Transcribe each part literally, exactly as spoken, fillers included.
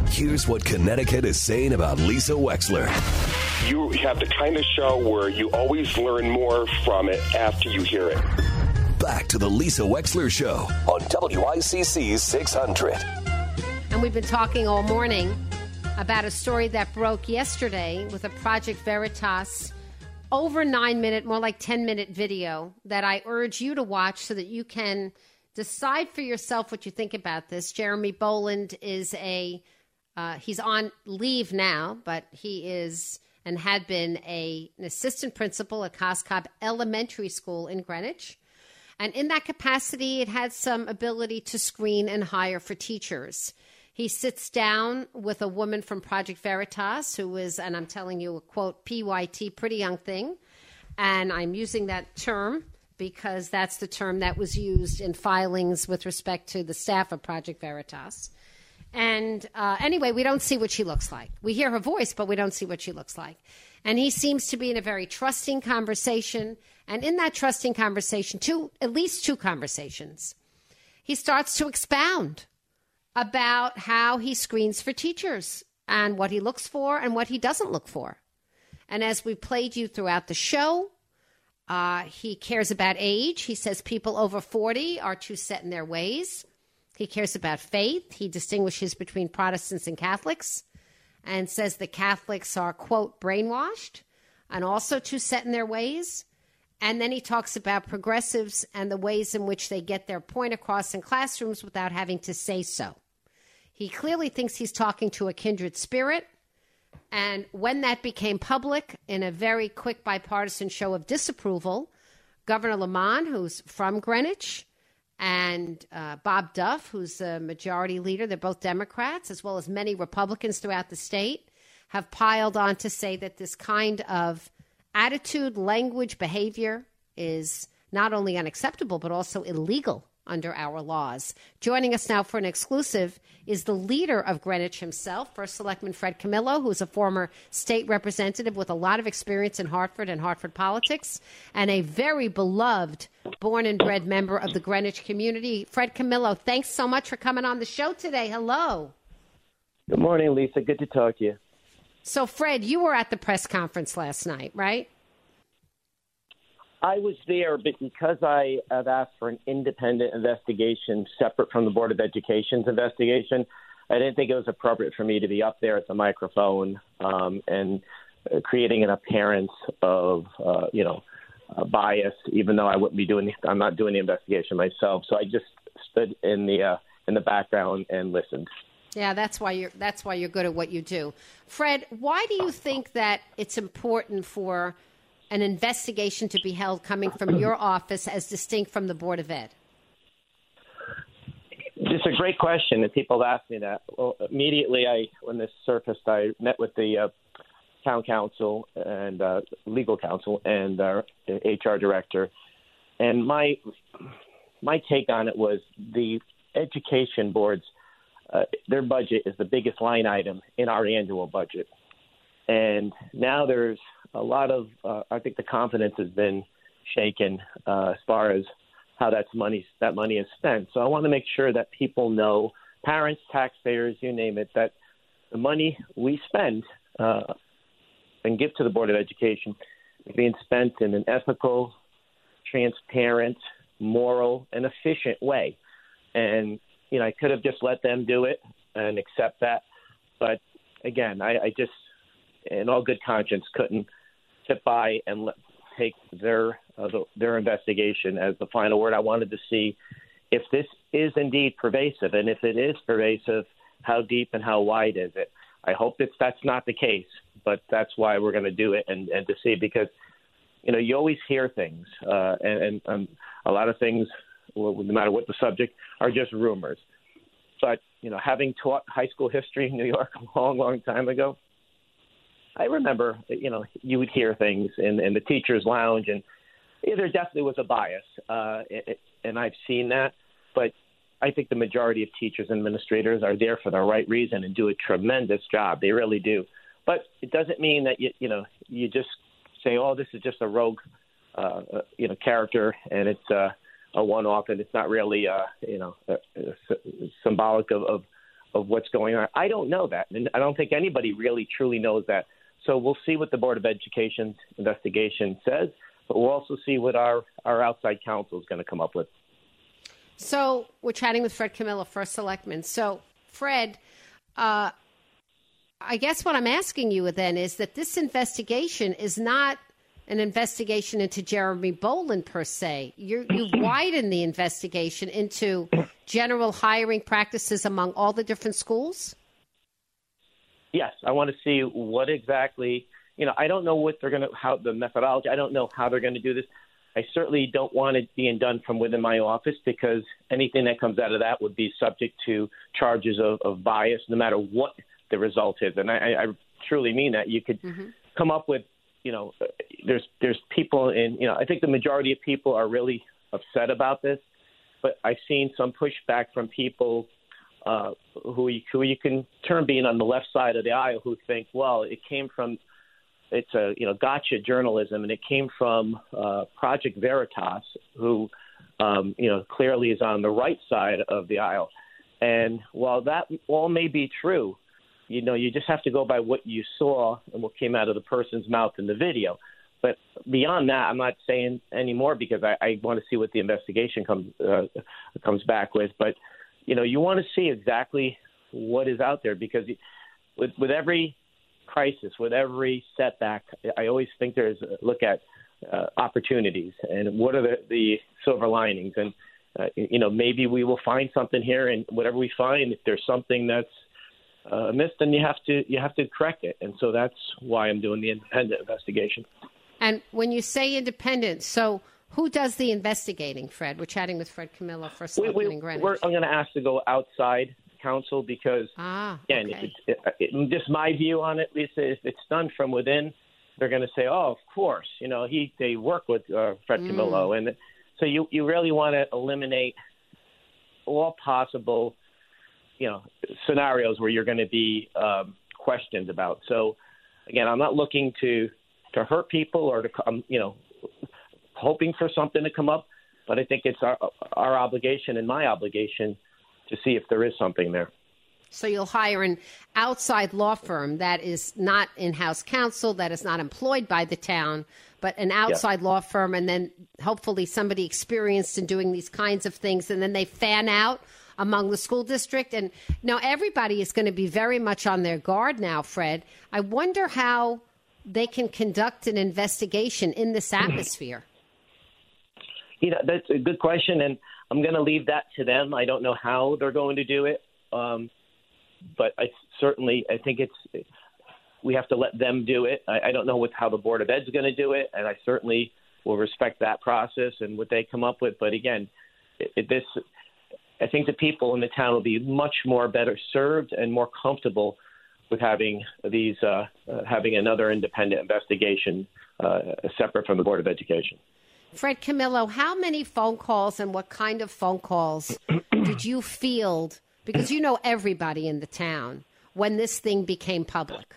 Here's what Connecticut is saying about Lisa Wexler. You have the kind of show where you always learn more from it after you hear it. Back to the Lisa Wexler Show on W I C C six hundred. And we've been talking all morning about a story that broke yesterday with a Project Veritas over nine minute, more like ten minute video that I urge you to watch so that you can decide for yourself what you think about this. Jeremy Boland is a, uh, he's on leave now, but he is and had been a, an assistant principal at Coscob Elementary School in Greenwich. And in that capacity, it had some ability to screen and hire for teachers. He sits down with a woman from Project Veritas who is, and I'm telling you a quote, P Y T, pretty young thing. And I'm using that term because that's the term that was used in filings with respect to the staff of Project Veritas. And uh, anyway, we don't see what she looks like. We hear her voice, but we don't see what she looks like. And he seems to be in a very trusting conversation. And in that trusting conversation, two, at least two conversations, he starts to expound about how he screens for teachers and what he looks for and what he doesn't look for. And as we played you throughout the show, uh, he cares about age. He says people over forty are too set in their ways. He cares about faith. He distinguishes between Protestants and Catholics and says the Catholics are, quote, brainwashed and also too set in their ways. And then he talks about progressives and the ways in which they get their point across in classrooms without having to say so. He clearly thinks he's talking to a kindred spirit. And when that became public in a very quick bipartisan show of disapproval, Governor Lamont, who's from Greenwich, and uh, Bob Duff, who's the majority leader, they're both Democrats, as well as many Republicans throughout the state, have piled on to say that this kind of attitude, language, behavior is not only unacceptable, but also illegal under our laws. Joining us now for an exclusive is the leader of Greenwich himself, First Selectman Fred Camillo, who's a former state representative with a lot of experience in Hartford and Hartford politics, and a very beloved born and bred member of the Greenwich community. Fred Camillo, thanks so much for coming on the show today. Hello. Good morning, Lisa. Good to talk to you. So, Fred, you were at the press conference last night, right? I was there, but because I have asked for an independent investigation separate from the Board of Education's investigation, I didn't think it was appropriate for me to be up there at the microphone um, and uh, creating an appearance of, uh, you know, uh, bias, even though I wouldn't be doing, I'm not doing the investigation myself. So I just stood in the uh, in the background and listened. Yeah, that's why you're that's why you're good at what you do. Fred, why do you think that it's important for an investigation to be held coming from your office as distinct from the Board of Ed? It's a great question, and people have asked me that. Well, immediately, I when this surfaced, I met with the uh, town council and uh, legal counsel and our H R director, and my my take on it was the education boards, uh, their budget is the biggest line item in our annual budget. And now there's a lot of, uh, I think the confidence has been shaken uh, as far as how that's money, that money is spent. So I want to make sure that people know, parents, taxpayers, you name it, that the money we spend uh, and give to the Board of Education is being spent in an ethical, transparent, moral, and efficient way. And, you know, I could have just let them do it and accept that. But, again, I, I just, in all good conscience, couldn't sit by and let, take their uh, the, their investigation as the final word. I wanted to see if this is indeed pervasive, and if it is pervasive, how deep and how wide is it? I hope that that's not the case, but that's why we're going to do it and, and to see, because, you know, you always hear things, uh, and, and um, a lot of things, well, no matter what the subject, are just rumors. But, you know, having taught high school history in New York a long, long time ago, I remember, you know, you would hear things in, in the teacher's lounge, and yeah, there definitely was a bias, uh, it, and I've seen that. But I think the majority of teachers and administrators are there for the right reason and do a tremendous job. They really do. But it doesn't mean that, you, you know, you just say, oh, this is just a rogue, uh, uh, you know, character, and it's uh, a one-off, and it's not really, uh, you know, uh, uh, symbolic of, of, of what's going on. I don't know that, and I don't think anybody really truly knows that. So we'll see what the Board of Education's investigation says, but we'll also see what our, our outside counsel is going to come up with. So we're chatting with Fred Camillo, First Selectman. So, Fred, uh, I guess what I'm asking you then is that this investigation is not an investigation into Jeremy Boland per se. You're, you've widened the investigation into general hiring practices among all the different schools? Yes, I want to see what exactly, you know, I don't know what they're going to, how the methodology, I don't know how they're going to do this. I certainly don't want it being done from within my office, because anything that comes out of that would be subject to charges of, of bias, no matter what the result is. And I, I truly mean that. You could mm-hmm. come up with, you know, there's there's people in, you know, I think the majority of people are really upset about this, but I've seen some pushback from people uh, who, you, who you can term being on the left side of the aisle, who think, well, it came from, it's a, you know, gotcha journalism, and it came from uh, Project Veritas, who, um, you know, clearly is on the right side of the aisle. And while that all may be true, you know, you just have to go by what you saw and what came out of the person's mouth in the video. But beyond that, I'm not saying anymore, because I, I want to see what the investigation comes uh, comes back with. But, you know, you want to see exactly what is out there, because with, with every crisis, with every setback, I always think there's a look at uh, opportunities and what are the, the silver linings. And, uh, you know, maybe we will find something here, and whatever we find, if there's something that's uh, amiss, then you have to you have to correct it. And so that's why I'm doing the independent investigation. And when you say independent, so who does the investigating, Fred? We're chatting with Fred Camillo, First Selectman in Greenwich. We're, I'm going to ask to go outside counsel, because, ah, again, okay. if it's, it, it, just my view on it, Lisa, if it's done from within, they're going to say, oh, of course, you know, he they work with uh, Fred mm. Camillo. And so you, you really want to eliminate all possible, you know, scenarios where you're going to be um, questioned about. So, again, I'm not looking to to hurt people or to come, you know, hoping for something to come up, but I think it's our our obligation and my obligation to see if there is something there. So you'll hire an outside law firm that is not in-house counsel, that is not employed by the town, but an outside yeah. law firm, and then hopefully somebody experienced in doing these kinds of things, and then they fan out among the school district. And now everybody is going to be very much on their guard now, Fred. I wonder how they can conduct an investigation in this atmosphere. You know, that's a good question, and I'm going to leave that to them. I don't know how they're going to do it, um, but I certainly I think it's we have to let them do it. I, I don't know what, how the Board of Ed is going to do it, and I certainly will respect that process and what they come up with. But again, it, it, this I think the people in the town will be much more better served and more comfortable with having these uh, uh, having another independent investigation uh, separate from the Board of Education. Fred Camillo, how many phone calls and what kind of phone calls did you field, because you know everybody in the town, when this thing became public?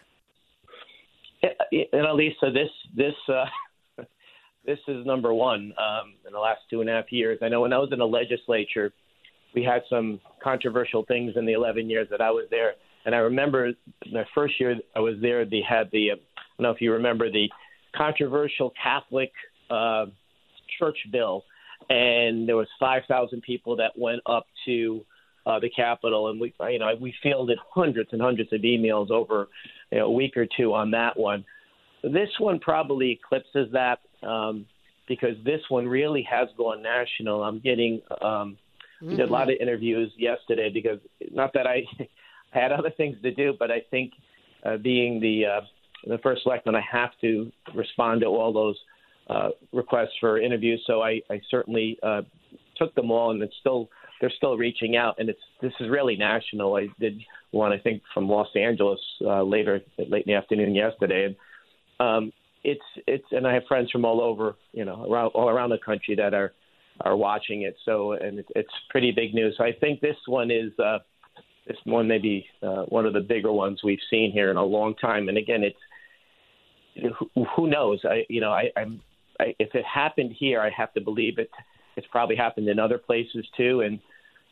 You know, Lisa, this this uh, this is number one um, in the last two and a half years. I know when I was in the legislature, we had some controversial things in the eleven years that I was there. And I remember the first year I was there, they had the, uh, I don't know if you remember, the controversial Catholic uh, church bill. And there was five thousand people that went up to uh, the Capitol. And we, you know, we fielded hundreds and hundreds of emails over you know, a week or two on that one. This one probably eclipses that um, because this one really has gone national. I'm getting um, mm-hmm. we did a lot of interviews yesterday, because not that I – I had other things to do, but I think uh, being the uh, the first selectman, I have to respond to all those uh, requests for interviews. So I, I certainly uh, took them all, and it's still they're still reaching out. And it's this is really national. I did one, I think, from Los Angeles uh, later, late in the afternoon yesterday, and um, it's it's and I have friends from all over, you know, around all around the country that are are watching it. So and it, it's pretty big news. So I think this one is. Uh, This one may be uh, one of the bigger ones we've seen here in a long time. And again, it's who, who knows? I, you know, I, I'm, I, if it happened here, I have to believe it. It's probably happened in other places too. And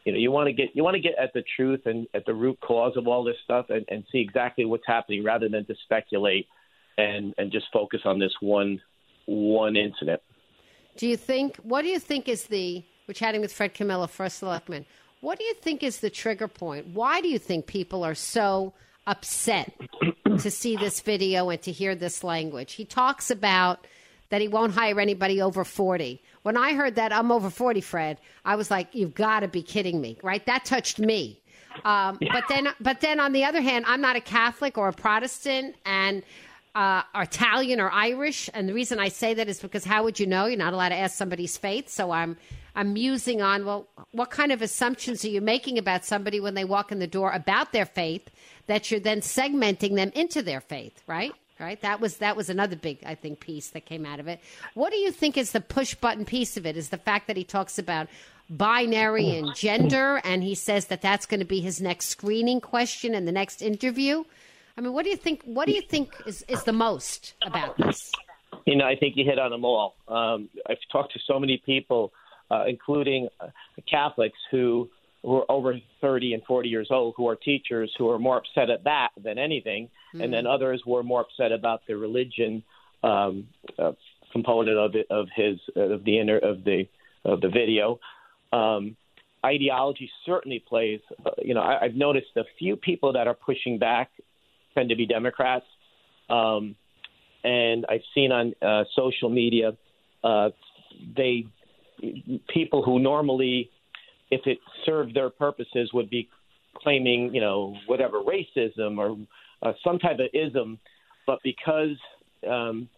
you know, you want to get you want to get at the truth and at the root cause of all this stuff and, and see exactly what's happening rather than to speculate and, and just focus on this one one incident. Do you think, what do you think is the, we're chatting with Fred Camillo, First Selectman, what do you think is the trigger point? Why do you think people are so upset to see this video and to hear this language? He talks about that he won't hire anybody over forty. When I heard that, I'm over forty, Fred, I was like, you've got to be kidding me, right? That touched me. Um, but then, but then on the other hand, I'm not a Catholic or a Protestant and uh, or Italian or Irish. And the reason I say that is because how would you know? You're not allowed to ask somebody's faith. So I'm I'm musing on, well, what kind of assumptions are you making about somebody when they walk in the door about their faith that you're then segmenting them into their faith, right? Right. That was that was another big, I think, piece that came out of it. What do you think is the push button piece of it? Is the fact that he talks about binary and gender, and he says that that's going to be his next screening question in the next interview? I mean, what do you think? What do you think is, is the most about this? You know, I think you hit on them all. Um, I've talked to so many people, uh, including uh, Catholics who. who are over thirty and forty years old, who are teachers, who are more upset at that than anything. Mm. And then others were more upset about the religion um, uh, component of it, of his, of the inner, of the, of the video. Um, ideology certainly plays, uh, you know, I, I've noticed a few people that are pushing back tend to be Democrats. Um, and I've seen on uh, social media, uh, they, people who normally, if it served their purposes, would be claiming, you know, whatever, racism or uh, some type of ism. But because um,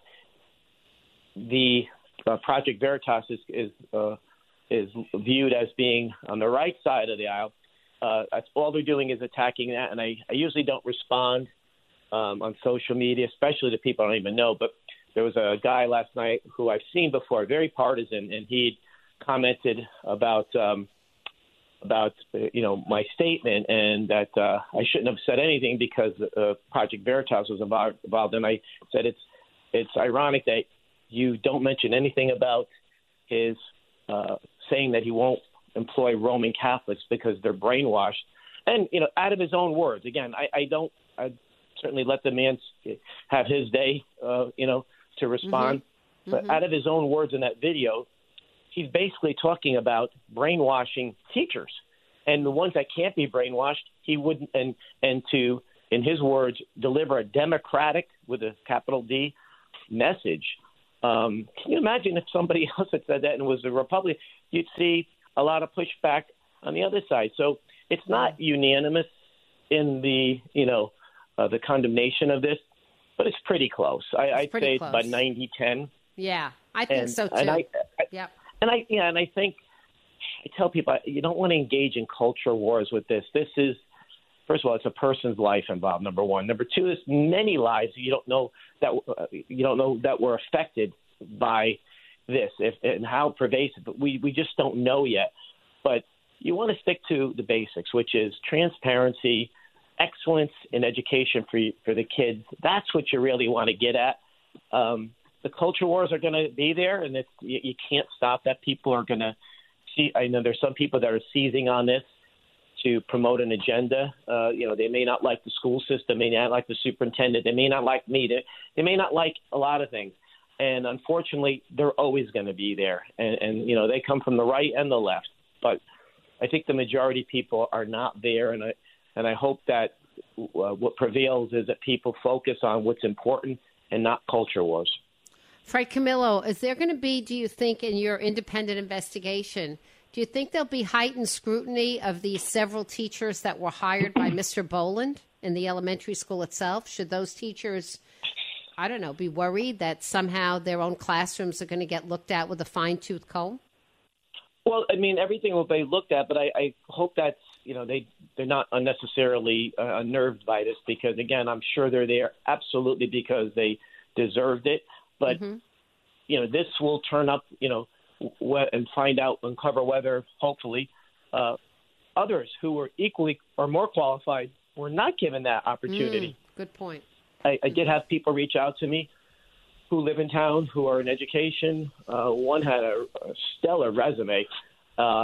the uh, Project Veritas is is, uh, is viewed as being on the right side of the aisle, uh, that's all they're doing is attacking that. And I, I usually don't respond um, on social media, especially to people I don't even know. But there was a guy last night who I've seen before, very partisan, and he commented about um, – about, you know, my statement and that uh, I shouldn't have said anything because uh, Project Veritas was involved. And I said it's it's ironic that you don't mention anything about his uh, saying that he won't employ Roman Catholics because they're brainwashed. And, you know, out of his own words, again, I, I don't I certainly let the man have his day, uh, you know, to respond. Mm-hmm. But mm-hmm. out of his own words in that video, he's basically talking about brainwashing teachers, and the ones that can't be brainwashed, he wouldn't, and and to, in his words, deliver a democratic, with a capital D, message. Um, can you imagine if somebody else had said that and was a Republican? You'd see a lot of pushback on the other side. So it's not unanimous in the, you know, uh, the condemnation of this, but it's pretty close. I, I'd say close. It's about ninety ten. Yeah, I think and, so too. And I, I, yeah. And I, yeah, and I think I tell people you don't want to engage in culture wars with this. This is, first of all, it's a person's life involved. Number one. Number two, there's many lives you don't know that uh, you don't know that were affected by this, if, and how pervasive. But we we just don't know yet. But you want to stick to the basics, which is transparency, excellence in education for for the kids. That's what you really want to get at. Um, The culture wars are going to be there, and it's, you, you can't stop that. People are going to see. I know there's some people that are seizing on this to promote an agenda. Uh, you know, they may not like the school system, may not like the superintendent, they may not like me, they, they may not like a lot of things. And unfortunately, they're always going to be there. And, and, you know, they come from the right and the left. But I think the majority of people are not there, and I, and I hope that uh, what prevails is that people focus on what's important and not culture wars. Fred Camillo, is there going to be, do you think, in your independent investigation, do you think there'll be heightened scrutiny of the several teachers that were hired by Mister Boland in the elementary school itself? Should those teachers, I don't know, be worried that somehow their own classrooms are going to get looked at with a fine-tooth comb? Well, I mean, everything will be looked at, but I, I hope that's, you know, they, they're not unnecessarily uh, unnerved by this because, again, I'm sure they're there absolutely because they deserved it. But, mm-hmm. you know, this will turn up, you know, w- and find out, uncover whether, hopefully, uh, others who were equally or more qualified were not given that opportunity. Mm, good point. I, I did have people reach out to me who live in town, who are in education. Uh, one had a, a stellar resume, uh,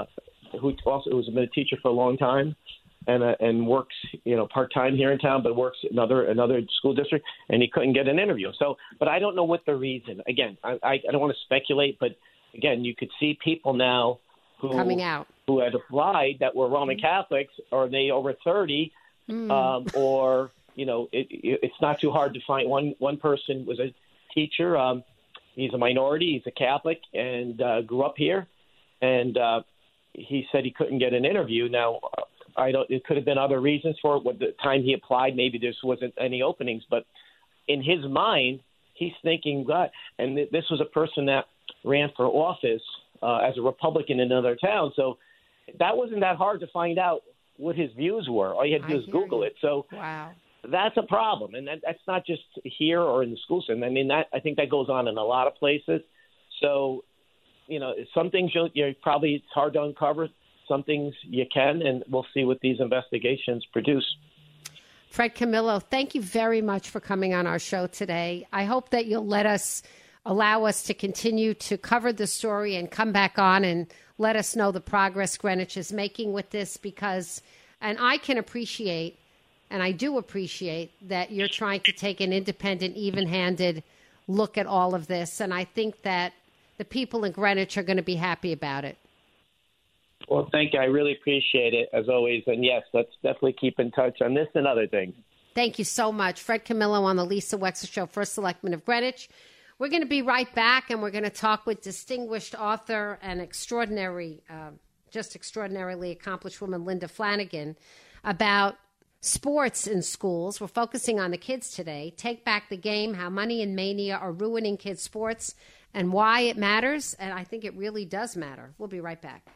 who also who's been a teacher for a long time, and uh, and works you know part time here in town, but works another another school district, and he couldn't get an interview. So, but I don't know what the reason. Again, I I don't want to speculate, but again, you could see people now who coming out who had applied that were Roman Catholics, or they over thirty, mm. um, or you know, it, it, it's not too hard to find. One one person was a teacher. Um, he's a minority. He's a Catholic and uh, grew up here, and uh, he said he couldn't get an interview. Now, I don't. It could have been other reasons for it. What the time he applied, maybe there wasn't any openings. But in his mind, he's thinking, God. And th- this was a person that ran for office uh, as a Republican in another town. So that wasn't that hard to find out what his views were. All you had to do was Google you. it. So wow. That's a problem, and that, that's not just here or in the school system. I mean, that I think that goes on in a lot of places. So, you know, some things you'll, you're probably it's hard to uncover. Some things you can, and we'll see what these investigations produce. Fred Camillo, thank you very much for coming on our show today. I hope that you'll let us, allow us to continue to cover the story and come back on and let us know the progress Greenwich is making with this, because, and I can appreciate, and I do appreciate that you're trying to take an independent, even-handed look at all of this, and I think that the people in Greenwich are going to be happy about it. Well, thank you. I really appreciate it, as always. And, yes, let's definitely keep in touch on this and other things. Thank you so much. Fred Camillo on the Lisa Wexler Show, First Selectman of Greenwich. We're going to be right back, and we're going to talk with distinguished author and extraordinary, uh, just extraordinarily accomplished woman, Linda Flanagan, about sports in schools. We're focusing on the kids today. Take back the game, how money and mania are ruining kids' sports, and why it matters. And I think it really does matter. We'll be right back.